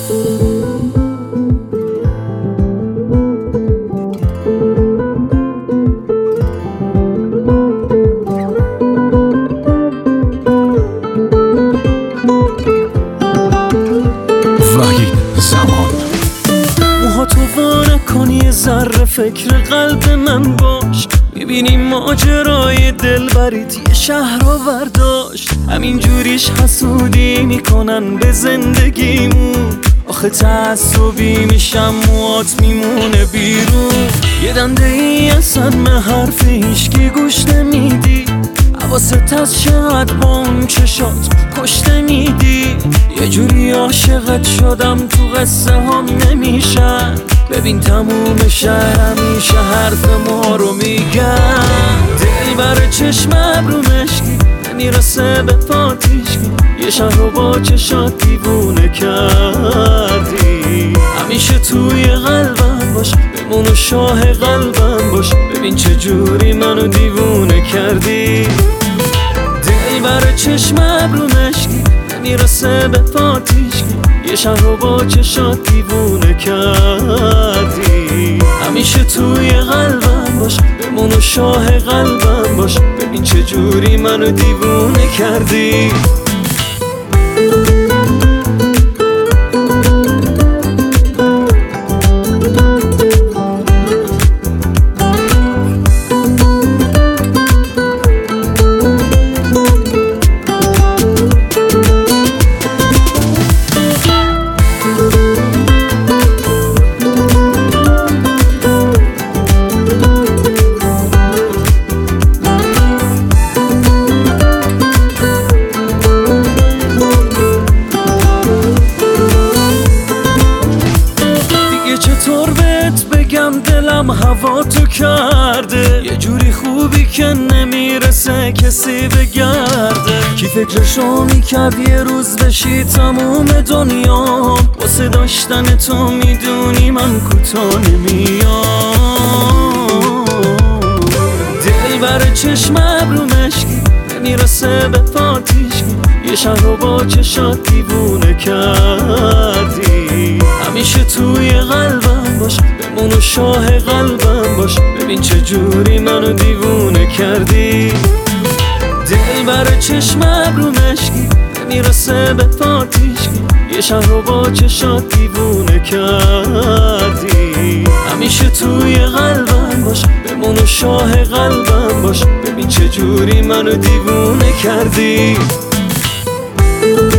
تو وانه کن یه ذره فکر قلب من باش، میبینی ماجرای دل بریت یه شهر رو برداشت. همین جوریش حسودی میکنن به زندگیمون، آخه تعصبی میشم موات میمونه بیرون. یه دنده ای اصلا من حرف هیشکی گوش نمیدی، حواست از چقدر با اون چشات کشته میدی. یه جوری عاشقت شدم تو قصه هم نمیشن، ببین تموم شهر همیشه حرف ما رو میگن. دل بر چشم ابرو مشکی نمیرسه به پاتیشکی، یه شهر رو با چشات دیوونه کردی. همیشه توی قلبم باش، بمون و شاه قلبم باش، ببین چه جوری منو دیوونه کردی. دل بر چشم ابرو مشکی نمیرسه به پاتیشکی، یه شهر رو با چشات دیوونه کردی. همیشه توی قلبم باش، بمون و شاه قلبم باش، ببین چه جوری منو دیوونه کردی. چطور بهت بگم دلم هوا تو کرده، یه جوری خوبی که نمیرسه کسی بگرده. کی فکرشو میکرد یه روز بشی تموم دنیا، واسه داشتن تو میدونی من کوتاه نمیام. دل بر چشم ابرو مشکی نمیرسه به پاتیشکی، یه شهر رو با چشات دیوونه کردی. همیشه توی قلبم باش، بمون و شاه قلبم باش، ببین چه جوری منو دیوونه کردی. دل بر چشم ابرو مشکی نمیرسه به پاتیشکی، یه شهر رو با چشات دیوونه کردی. همیشه توی قلبم باش، بمون و شاه قلبم باش، ببین چه جوری منو دیوونه کردی.